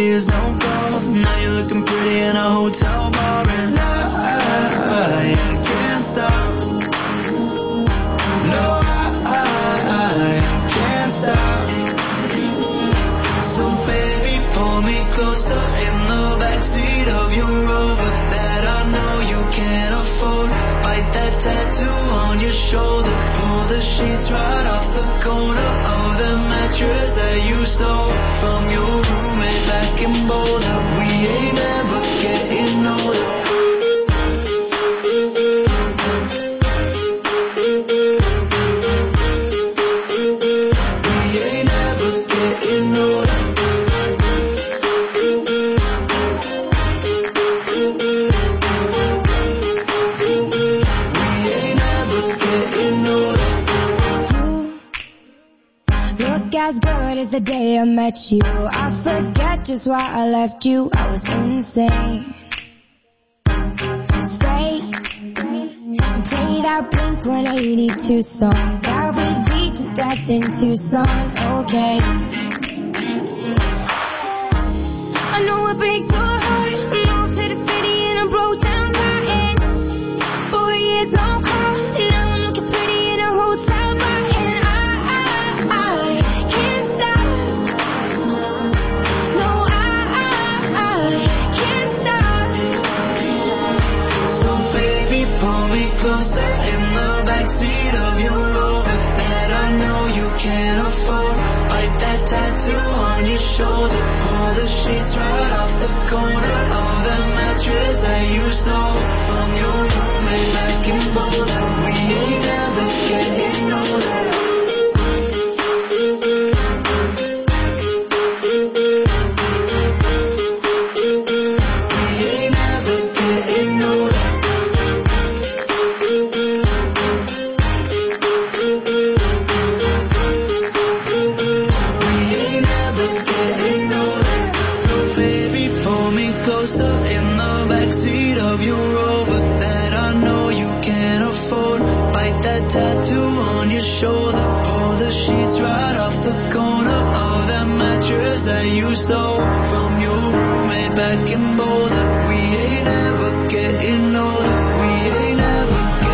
years, no call. Now you're looking pretty in a hotel bar, and I can't stop. No, I can't stop. So baby, pull me closer in the backseat of your Rover that I know you can't afford. Bite that tattoo on your shoulder. Pull the sheets right off the corner of the mattress that you stole from your roommate back in Boulder. We ain't never getting older. We ain't never getting older. We ain't never getting older. Look as good as the day I met you. I forget just why I left you. I was insane. Stay and play that Blink-182 song that we beat to death in Tucson. Okay, I know it breaks your heart. I'm off to the city and I'm broke down crying. 4 years no call. Now I'm looking pretty in a hotel bar, and I can't stop. No, I can't stop. So baby, pull me closer in the backseat of your Rover that I know you can't afford. Bite that tattoo on your shoulder. Pull the sheets right off the corner of the mattress that you stole from your roommate back in Boulder. We ain't never getting older. We ain't never getting older. We ain't never getting older. So baby, pull me closer in the backseat of your Rover that I know you can't afford. Bite that tattoo on your shoulder. Pull the sheets right off the corner of that mattress that you stole from your roommate back in Boulder. We ain't never getting older. We ain't never